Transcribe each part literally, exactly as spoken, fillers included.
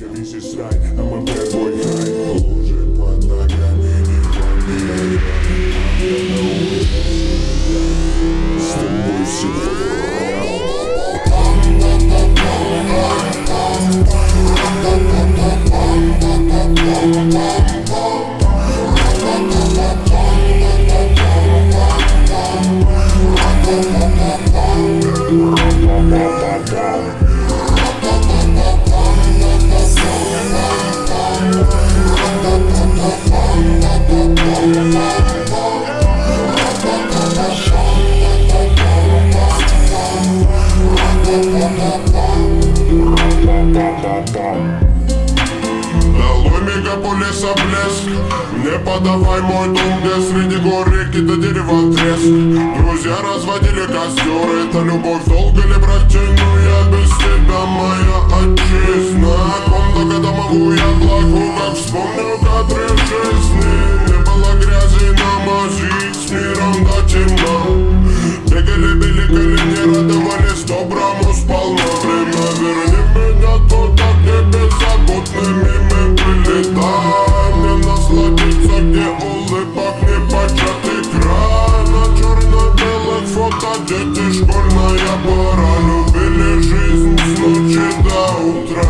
This right, I'm a bad boy high. Ложи под ногами, не помни. С тобой всего. Долой мегаполиса блеск. Не подавай мой дом, где среди гор реки до дерева треск. Друзья разводили костер, это любовь, долго ли брать, ну я без тебя, моя отчизна. Комната домовую яблоку, как вспомню кадры жизни. Не было грязи на мази, с миром до темна. Бегали, били колени, радовались доброму сполна. Время верни меня туда, где беззаботными мы были. Дай мне насладиться, где улыбок не початый край. На черно-белых фото дети, школьная пора. Любили жизнь с ночи до утра.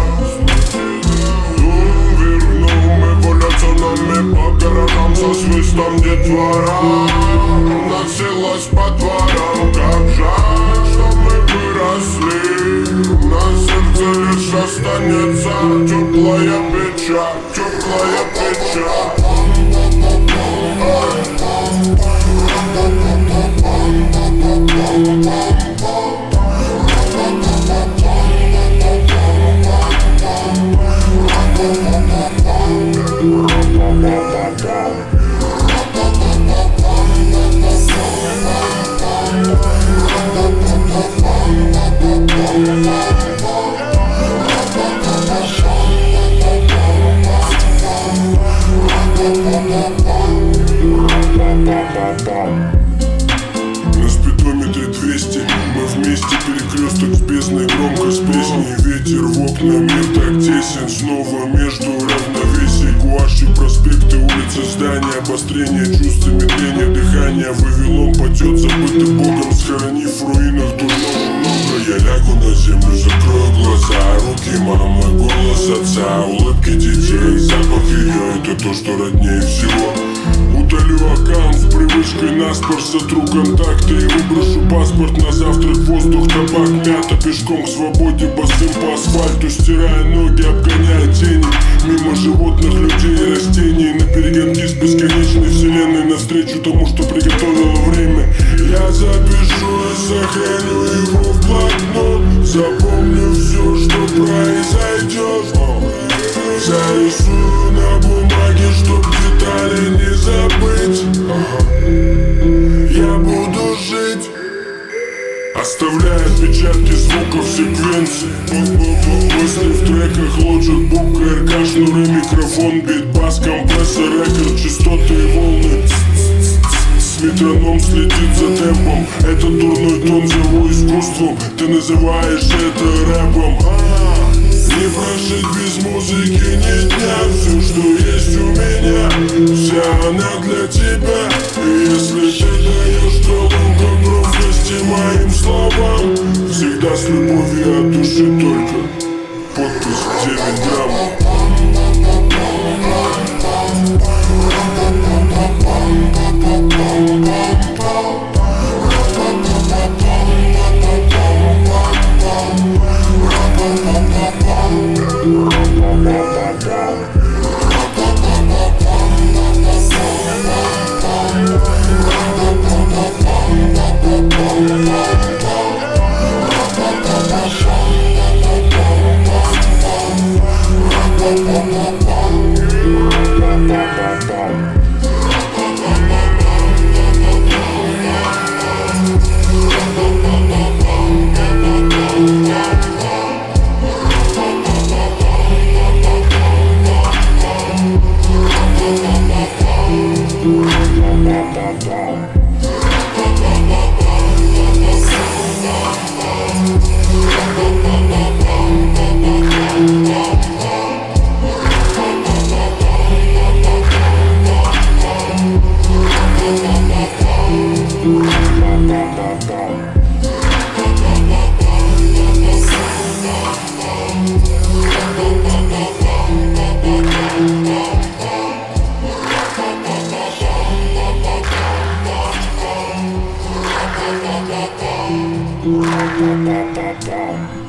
Дом вернул, мы валяться нами по гаражам со свистом детвора. Носилась по дворам, как жаль, что мы выросли. На сердце лишь останется теплая печаль, теплая печаль. На спидометре двести, мы вместе, перекресток с бездной, громкость песни. Ветер в окна, мир так тесен, снова между равновесий. Гуаши, проспекты, улицы, здания, обострение чувств, медление дыхания. Вавилон падет, забытый Богом, схоронив в руинах дурного много. Я лягу на землю, закрою глаза, руки мамы, голос отца, улыбки детей, запах ее, это то, что роднее всего. Удалю аккаунт с привычкой наспор, сотру контакты и выброшу паспорт на завтрак. Воздух, табак, мята, пешком к свободе, босым по асфальту, стирая ноги, обгоняя тени. Мимо животных, людей и растений, на перегонки с бесконечной вселенной, навстречу тому, что приготовило время. Я запишу и сохраню его в блокнот, запомню все, что произойдет. Зарисую на бумаге, чтоб детали не забыть. Я буду жить, оставляя отпечатки звуков секвенции. Мысли в треках, Logic, Book, эр ка, шнуры, микрофон, бит, бас, компрессор, рекорд, частоты и волны. Метроном следит за темпом. Этот дурной тон зову искусством. Ты называешь это рэпом. Не прожить без музыки ни дня. Все, что есть у меня, вся она для тебя. И если ты даешь громко громкости моим словам, всегда с любовью от души только. Подпись девять грамм. Ра-па-па-па-пам.